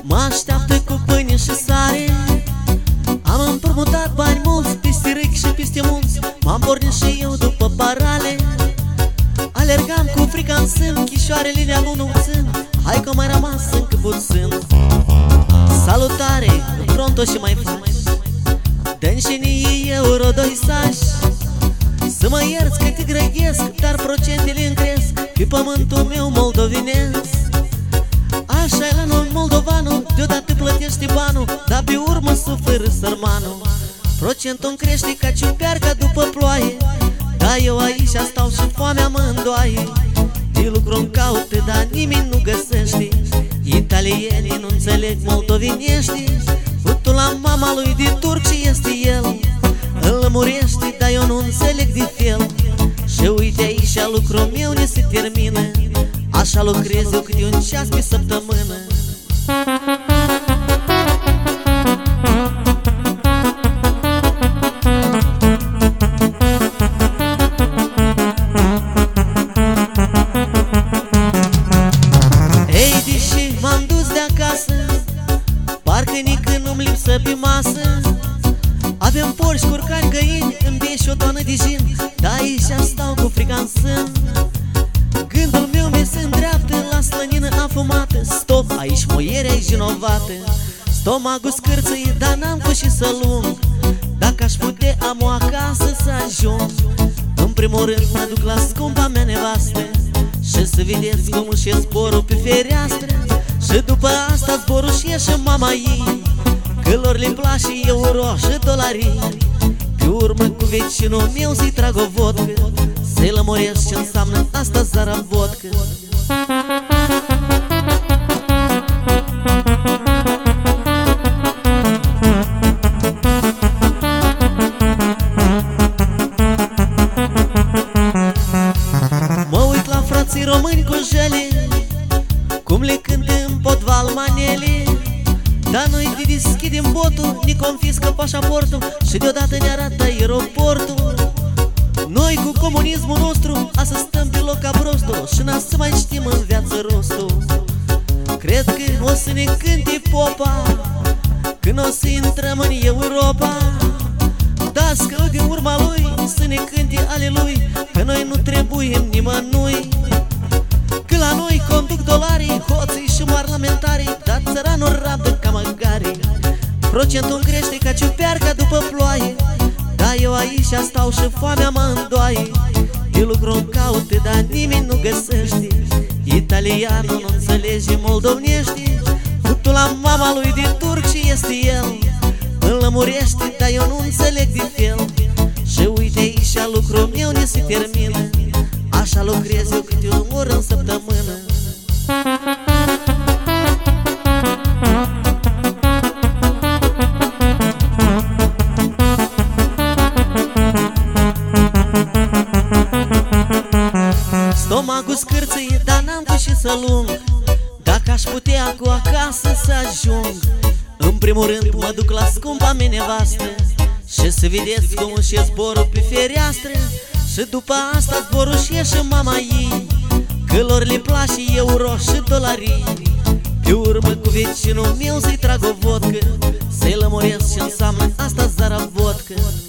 mă așteaptă cu pâine și sare. Am împrumutat bani mulți, peste râchi și peste munți, m-am pornit și eu după parale. Alergam cu frica în sân, chișoarele le anunțând, hai că mai rămas încă puțin. Salutare, pronto și mai faci, dă-mi și nii euro 2 sași. Să mă ierți că te grăghesc, dar procentele îmi cresc pe pământul meu moldovenesc. Așa-i la noi moldovanul, deodată plătește banul, dar pe urmă suferă sărmanul. Procentul-mi crește ca ciuperca după ploaie, dar eu aici stau și foamea mă îndoaie. De lucru-mi caută, dar nimeni nu găsește, italienii nu înțeleg moldovenești. Futul la mama lui de turc și este el, îl lămurește, dar eu nu înțeleg de fel. Și uite aici lucrul meu ne se termină, așa lucrez eu câte un ceas pe săptămână. Ei, deși m-am dus de acasă, parcă nică nu-mi lipsă pe masă. Avem porci, curcani, găini, îmi bie și o tonă de gin, dar aici stau cu frica în sân. Gândul meu mi se îndreaptă la slănină afumată. Stop, aici muierea e vinovată. Stomacul scârțâie, dar n-am cu și să lung. Dacă aș putea am o acasă să ajung. În primul rând mă duc la scumpa mea nevastă, și să vedeți cum își e zborul pe fereastră. Și după asta zborul și e și mama ei, că lor le place euro și dolarii. Pe urmă cu vecinul meu să-i trag o vodcă, să-i lămuresc ce înseamnă asta zara vodcă. Mă uit la frații români cu jele, cum le cântă în potval manele. Dar noi te deschidem botul, ne confiscă pașaportul și deodată ne arată aeroportul. Noi cu comunismul nostru a să stăm pe loc ca prostul și n-a să mai știm în viață rostul. Cred că o să ne cânte popa când o să intrăm în Europa. Dascăl din urma lui să ne cânte ale lui, că noi nu trebuim nimănui. Că la noi conduc dolarii, hoții și parlamentarii, dar țăranul rabdă ca măgarii. Procentul crește ca ciuperca după ploaie, dar eu aici stau și foamea mă îndoaie. De lucru-mi caută, dar nimeni nu găsește, italianul nu înțelege moldovnești. Futul la mama lui de turc și este el, îl lămurește, dar eu nu înțeleg de fel. Și uite aici lucrul meu ne se termină, așa lucrez eu câte o oră în săptămână. Stomacul scârțâie, dar n-am cu și să lung. Dacă aș putea cu acasă să ajung. În primul rând mă duc la scumpa mea nevastă, și să vedeți cum își e zborul pe fereastră. Și după asta zborul și e și mama ei, că lor le place euro și dolarii. Pe urmă cu vecinul meu să-i trag o vodcă, să-i lămuresc ce înseamnă asta zara vodcă.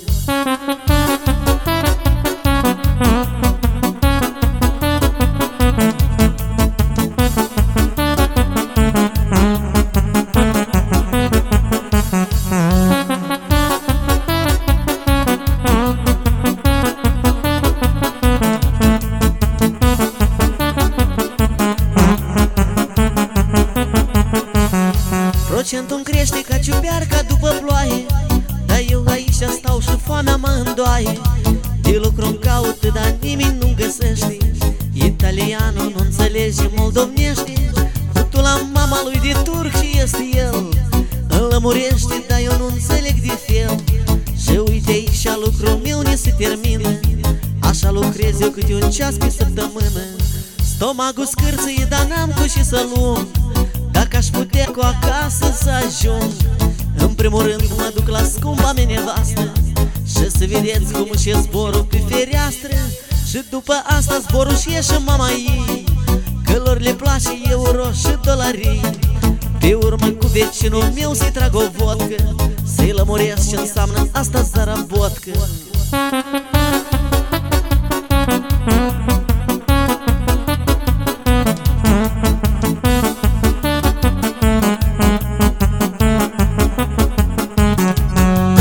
Procentul-mi crește ca ciuperca după ploaie, dar eu aici stau și foamea mă îndoaie. De lucru-mi caută, dar nimeni nu găsește, italianul nu înțelege moldovnești. Futul la mama lui de turc și este el, îl lămurește, dar eu nu înțeleg de fel. Și uite aici lucrul meu ne se termină, așa lucrez eu câte un ceas pe săptămână. Stomacul scârțâie, dar n-am cu și să lung. Dacă aș putea cu acasă să ajung. În primul rând mă duc la scumpa mea nevastă, și să vedeți cum își e zborul pe fereastră. Și după asta zborul și e și mama ei, că lor le place euro și dolarii. Pe urmă cu vecinul meu să-i trag o vodcă, să-i lămuresc ce înseamnă asta zarabotcă.